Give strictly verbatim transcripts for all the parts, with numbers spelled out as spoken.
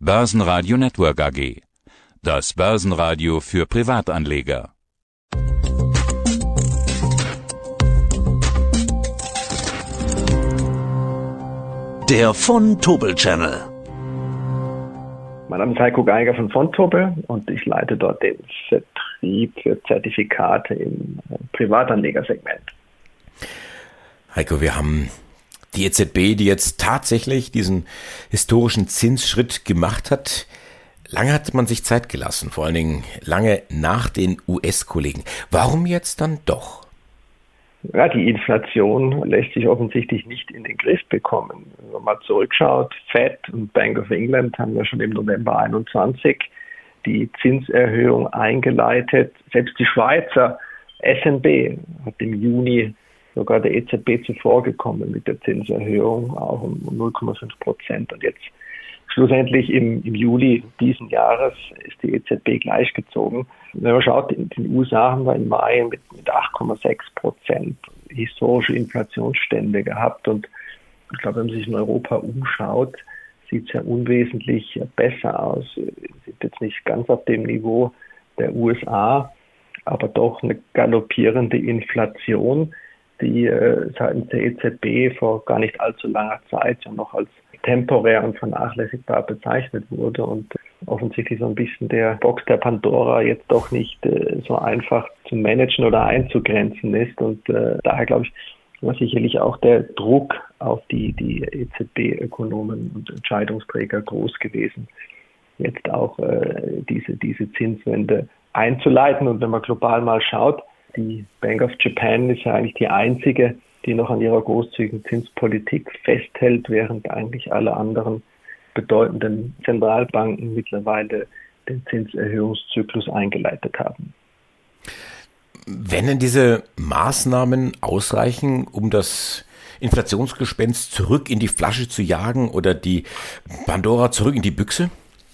Börsenradio Network A G. Das Börsenradio für Privatanleger. Der von Tobel Channel. Mein Name ist Heiko Geiger von Vontobel und ich leite dort den Vertrieb für Zertifikate im Privatanlegersegment. Heiko, wir haben die E Z B, die jetzt tatsächlich diesen historischen Zinsschritt gemacht hat. Lange hat man sich Zeit gelassen, vor allen Dingen lange nach den U S-Kollegen. Warum jetzt dann doch? Ja, die Inflation lässt sich offensichtlich nicht in den Griff bekommen. Wenn man mal zurückschaut, Fed und Bank of England haben ja schon im November einundzwanzig die Zinserhöhung eingeleitet. Selbst die Schweizer S N B hat im Juni sogar der E Z B zuvorgekommen mit der Zinserhöhung, auch um null Komma fünf Prozent. Und jetzt schlussendlich im, im Juli diesen Jahres ist die E Z B gleichgezogen. Wenn man schaut, in den U S A haben wir im Mai mit, mit acht Komma sechs Prozent historische Inflationsstände gehabt. Und ich glaube, wenn man sich in Europa umschaut, sieht es ja unwesentlich besser aus. Wir sind jetzt nicht ganz auf dem Niveau der U S A, aber doch eine galoppierende Inflation, die äh, seitens der E Z B vor gar nicht allzu langer Zeit ja noch als temporär und vernachlässigbar bezeichnet wurde und offensichtlich so ein bisschen der Box der Pandora jetzt doch nicht äh, so einfach zu managen oder einzugrenzen ist. Und äh, daher, glaube ich, war sicherlich auch der Druck auf die, die E Z B-Ökonomen und Entscheidungsträger groß gewesen, jetzt auch äh, diese, diese Zinswende einzuleiten. Und wenn man global mal schaut, die Bank of Japan ist ja eigentlich die einzige, die noch an ihrer großzügigen Zinspolitik festhält, während eigentlich alle anderen bedeutenden Zentralbanken mittlerweile den Zinserhöhungszyklus eingeleitet haben. Wenn denn diese Maßnahmen ausreichen, um das Inflationsgespenst zurück in die Flasche zu jagen oder die Pandora zurück in die Büchse?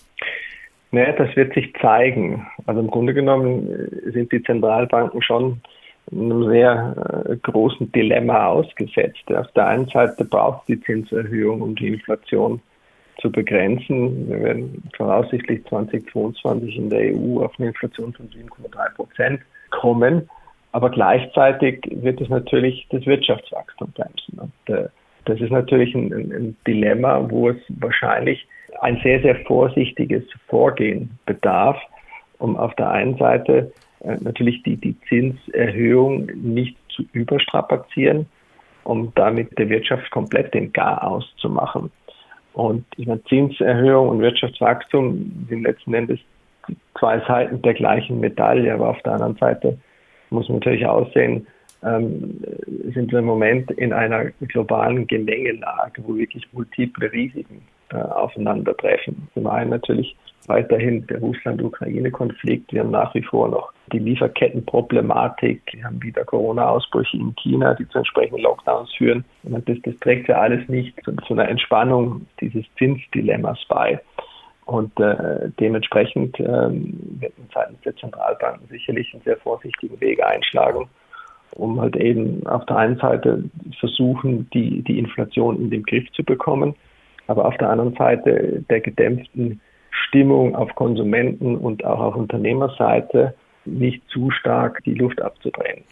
Naja, das wird sich zeigen. Also im Grunde genommen sind die Zentralbanken schon einem sehr äh, großen Dilemma ausgesetzt. Auf der einen Seite braucht es die Zinserhöhung, um die Inflation zu begrenzen. Wir werden voraussichtlich zweitausendzweiundzwanzig in der E U auf eine Inflation von sieben Komma drei Prozent kommen. Aber gleichzeitig wird es natürlich das Wirtschaftswachstum bremsen. Und äh, das ist natürlich ein, ein, ein Dilemma, wo es wahrscheinlich ein sehr, sehr vorsichtiges Vorgehen bedarf, um auf der einen Seite äh, natürlich die, die Zinserhöhung nicht zu überstrapazieren, um damit der Wirtschaft komplett den Garaus zu machen. Und ich meine, Zinserhöhung und Wirtschaftswachstum sind letzten Endes zwei Seiten der gleichen Medaille, aber auf der anderen Seite muss man natürlich aussehen, ähm, sind wir im Moment in einer globalen Gemengelage, wo wirklich multiple Risiken äh, aufeinandertreffen. Zum einen natürlich weiterhin der Russland-Ukraine-Konflikt. Wir haben nach wie vor noch die Lieferkettenproblematik. Wir haben wieder Corona-Ausbrüche in China, die zu entsprechenden Lockdowns führen. Und das, das trägt ja alles nicht zu, zu einer Entspannung dieses Zinsdilemmas bei. Und äh, dementsprechend ähm, wird man seitens der Zentralbanken sicherlich einen sehr vorsichtigen Weg einschlagen, um halt eben auf der einen Seite versuchen, die, die Inflation in den Griff zu bekommen, aber auf der anderen Seite der gedämpften Stimmung auf Konsumenten- und auch auf Unternehmerseite nicht zu stark die Luft abzudrehen.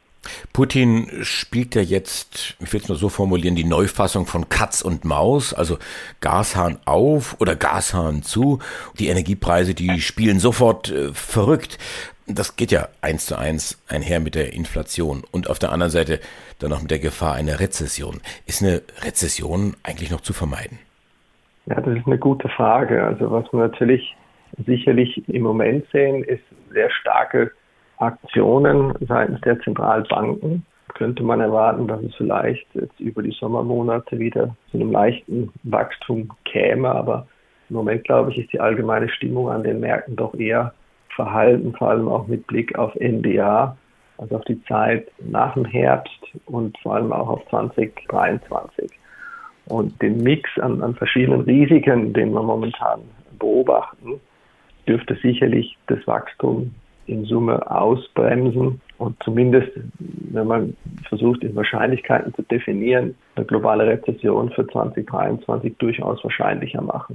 Putin spielt ja jetzt, ich will es nur so formulieren, die Neufassung von Katz und Maus, also Gashahn auf oder Gashahn zu. Die Energiepreise, die spielen sofort äh, verrückt. Das geht ja eins zu eins einher mit der Inflation und auf der anderen Seite dann noch mit der Gefahr einer Rezession. Ist eine Rezession eigentlich noch zu vermeiden? Ja, das ist eine gute Frage. Also was wir natürlich sicherlich im Moment sehen, ist sehr starke Aktionen seitens der Zentralbanken. Könnte man erwarten, dass es vielleicht jetzt über die Sommermonate wieder zu einem leichten Wachstum käme. Aber im Moment, glaube ich, ist die allgemeine Stimmung an den Märkten doch eher verhalten, vor allem auch mit Blick auf N B A, also auf die Zeit nach dem Herbst und vor allem auch auf zwanzig dreiundzwanzig. Und den Mix an, an verschiedenen Risiken, den wir momentan beobachten, dürfte sicherlich das Wachstum in Summe ausbremsen und zumindest, wenn man versucht, in Wahrscheinlichkeiten zu definieren, eine globale Rezession für zwanzig dreiundzwanzig durchaus wahrscheinlicher machen.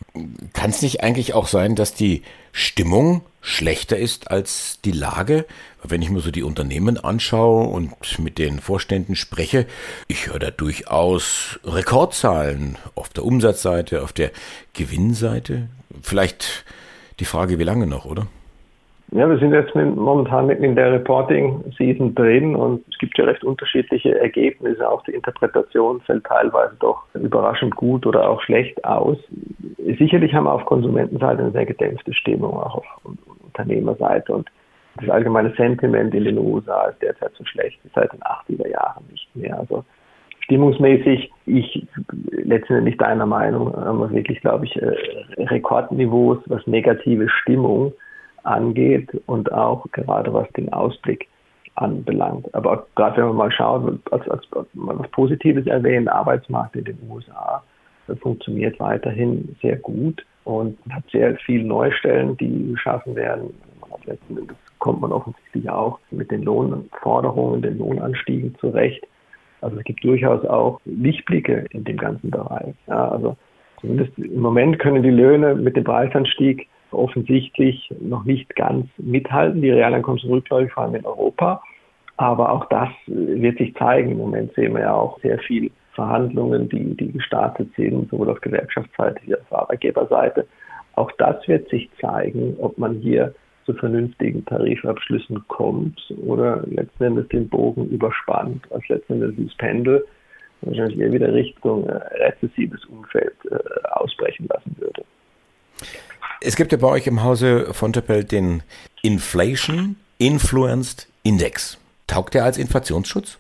Kann es nicht eigentlich auch sein, dass die Stimmung schlechter ist als die Lage? Wenn ich mir so die Unternehmen anschaue und mit den Vorständen spreche, ich höre da durchaus Rekordzahlen auf der Umsatzseite, auf der Gewinnseite. Vielleicht die Frage, wie lange noch, oder? Ja, wir sind jetzt momentan mitten in der Reporting-Season drin und es gibt ja recht unterschiedliche Ergebnisse. Auch die Interpretation fällt teilweise doch überraschend gut oder auch schlecht aus. Sicherlich haben wir auf Konsumentenseite eine sehr gedämpfte Stimmung, auch auf Unternehmerseite. Und das allgemeine Sentiment in den U S A ist derzeit so schlecht wie seit den achtziger Jahren nicht mehr. Also stimmungsmäßig, ich letztendlich deiner Meinung, haben wir wirklich, glaube ich, Rekordniveaus, was negative Stimmung angeht und auch gerade was den Ausblick anbelangt. Aber gerade wenn man mal schaut, als, als, als mal was Positives erwähnen, der Arbeitsmarkt in den U S A funktioniert weiterhin sehr gut und hat sehr viele neue Stellen, die geschaffen werden. Das kommt man offensichtlich auch mit den Lohnforderungen, den Lohnanstiegen zurecht. Also es gibt durchaus auch Lichtblicke in dem ganzen Bereich. Ja, also zumindest im Moment können die Löhne mit dem Preisanstieg offensichtlich noch nicht ganz mithalten. Die Realeinkommen sind rückläufig, vor allem in Europa. Aber auch das wird sich zeigen. Im Moment sehen wir ja auch sehr viel Verhandlungen, die, die gestartet sind, sowohl auf Gewerkschaftsseite wie auf Arbeitgeberseite. Auch das wird sich zeigen, ob man hier zu vernünftigen Tarifabschlüssen kommt oder letzten Endes den Bogen überspannt, als letzten Endes das Pendel wahrscheinlich eher wieder Richtung äh, rezessives Umfeld äh, ausbrechen lassen würde. Es gibt ja bei euch im Hause Vontobel den Inflation Influenced Index. Taugt der als Inflationsschutz?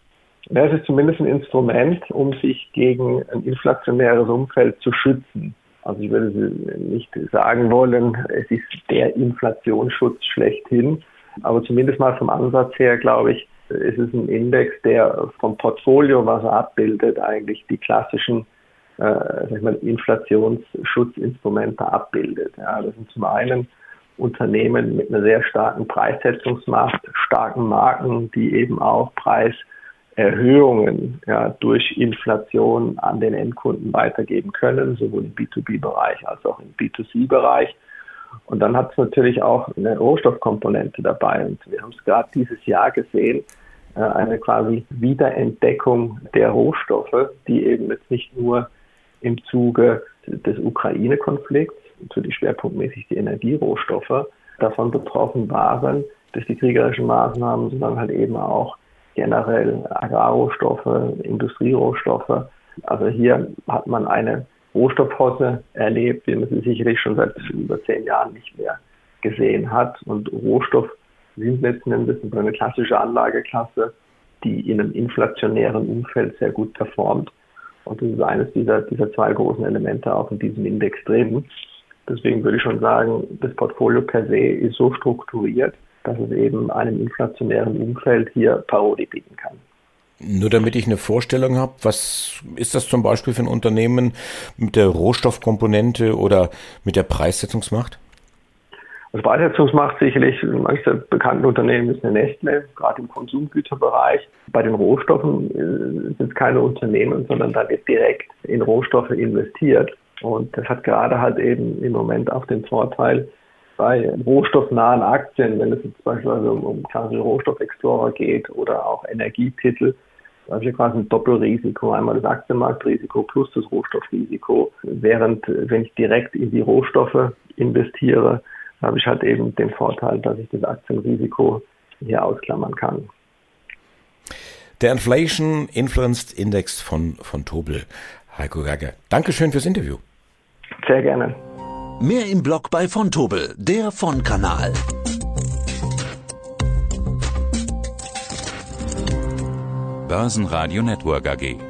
Ja, es ist zumindest ein Instrument, um sich gegen ein inflationäres Umfeld zu schützen. Also ich würde nicht sagen wollen, es ist der Inflationsschutz schlechthin, aber zumindest mal vom Ansatz her, glaube ich, ist es ein Index, der vom Portfolio, was er abbildet, eigentlich die klassischen äh, sag ich mal, Inflationsschutzinstrumente abbildet. Ja, das sind zum einen Unternehmen mit einer sehr starken Preissetzungsmacht, starken Marken, die eben auch Preiserhöhungen ja, durch Inflation an den Endkunden weitergeben können, sowohl im B zwei B-Bereich als auch im B zwei C-Bereich. Und dann hat es natürlich auch eine Rohstoffkomponente dabei. Und wir haben es gerade dieses Jahr gesehen, eine quasi Wiederentdeckung der Rohstoffe, die eben jetzt nicht nur im Zuge des Ukraine-Konflikts, natürlich schwerpunktmäßig die Energierohstoffe, davon betroffen waren durch die kriegerischen Maßnahmen, sondern halt eben auch generell Agrarrohstoffe, Industrierohstoffe. Also hier hat man eine Rohstoffhosse erlebt, wie man sie sicherlich schon seit über zehn Jahren nicht mehr gesehen hat. Und Rohstoff sind letzten Endes eine klassische Anlageklasse, die in einem inflationären Umfeld sehr gut performt. Und das ist eines dieser, dieser zwei großen Elemente auch in diesem Index drin. Deswegen würde ich schon sagen, das Portfolio per se ist so strukturiert, dass es eben einem inflationären Umfeld hier Parodie bieten kann. Nur damit ich eine Vorstellung habe, was ist das zum Beispiel für ein Unternehmen mit der Rohstoffkomponente oder mit der Preissetzungsmacht? Also Preissetzungsmacht sicherlich, manche der bekannten Unternehmen ist eine Nestlé, gerade im Konsumgüterbereich. Bei den Rohstoffen sind es keine Unternehmen, sondern da wird direkt in Rohstoffe investiert. Und das hat gerade halt eben im Moment auch den Vorteil, bei rohstoffnahen Aktien, wenn es jetzt beispielsweise um, um klassische Rohstoff-Explorer geht oder auch Energietitel, da habe ich ja quasi ein Doppelrisiko, einmal das Aktienmarktrisiko plus das Rohstoffrisiko. Während, wenn ich direkt in die Rohstoffe investiere, habe ich halt eben den Vorteil, dass ich das Aktienrisiko hier ausklammern kann. Der Inflation Influenced Index von Vontobel. Heiko Gerger, Dankeschön fürs Interview. Sehr gerne. Mehr im Blog bei Vontobel, der Von-Kanal. Börsenradio Network A G.